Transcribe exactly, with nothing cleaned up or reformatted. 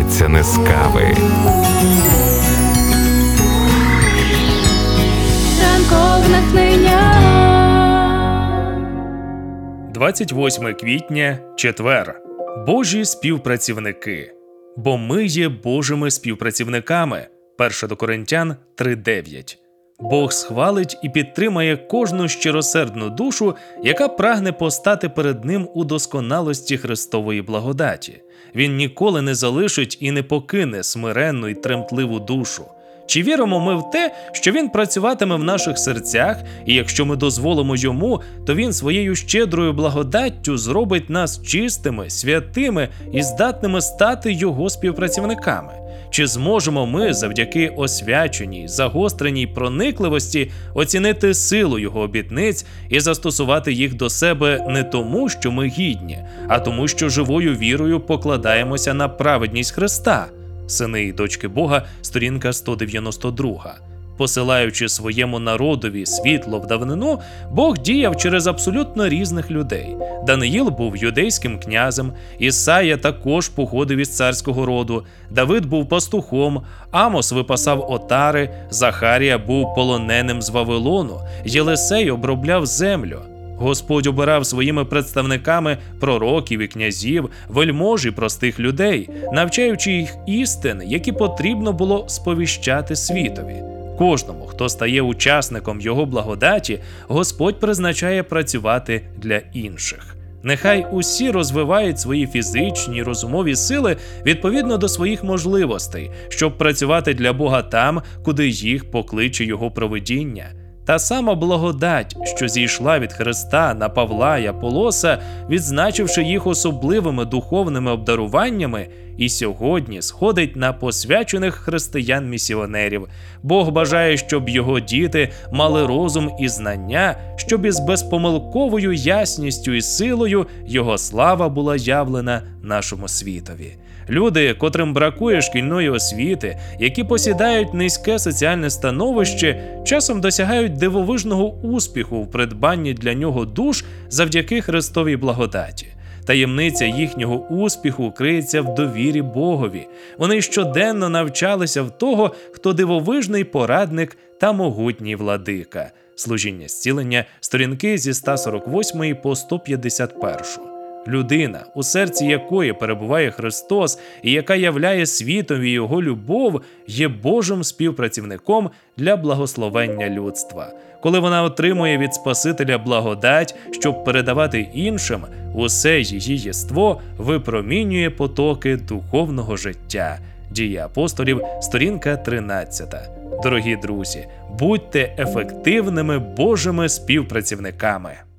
починається не з кави. Ранкове натхнення. двадцять восьме квітня, четвер. Божі співпрацівники. Бо ми є Божими співпрацівниками. перше до Коринтян три дев'ять. Бог схвалить і підтримає кожну щиросердну душу, яка прагне постати перед Ним у досконалості Христової благодаті. Він ніколи не залишить і не покине смиренну й тремтливу душу. Чи віримо ми в те, що Він працюватиме в наших серцях, і якщо ми дозволимо Йому, то Він своєю щедрою благодаттю зробить нас чистими, святими і здатними стати Його співпрацівниками? Чи зможемо ми завдяки освяченій, загостреній проникливості оцінити силу Його обітниць і застосувати їх до себе не тому, що ми гідні, а тому, що живою вірою покладаємося на праведність Христа? Сини і дочки Бога, сторінка сто дев'яносто два. Посилаючи своєму народові світло в давнину, Бог діяв через абсолютно різних людей. Даниїл був юдейським князем, Ісая також походив із царського роду, Давид був пастухом, Амос випасав отари, Захарія був полоненим з Вавилону, Єлисей обробляв землю. Господь обирав своїми представниками пророків і князів, вельмож і простих людей, навчаючи їх істин, які потрібно було сповіщати світові. Кожному, хто стає учасником Його благодаті, Господь призначає працювати для інших. Нехай усі розвивають свої фізичні й розумові сили відповідно до своїх можливостей, щоб працювати для Бога там, куди їх покличе Його провидіння. Та сама благодать, що зійшла від Христа на Павла й Аполоса, відзначивши їх особливими духовними обдаруваннями, і сьогодні сходить на посвячених християн-місіонерів. Бог бажає, щоб Його діти мали розум і знання, щоб із безпомилковою ясністю і силою Його слава була явлена нашому світові. Люди, котрим бракує шкільної освіти, які посідають низьке соціальне становище, часом досягають дивовижного успіху в придбанні для нього душ завдяки Христовій благодаті. Таємниця їхнього успіху криється в довірі Богові. Вони щоденно навчалися в того, хто дивовижний порадник та могутній владика. Служіння зцілення, сторінки зі сто сорок восьмої по сто п'ятдесят першу. Людина, у серці якої перебуває Христос і яка являє світові Його любов, є Божим співпрацівником для благословення людства. Коли вона отримує від Спасителя благодать, щоб передавати іншим, усе її єство випромінює потоки духовного життя. Дії апостолів, сторінка тринадцята. Дорогі друзі, будьте ефективними Божими співпрацівниками.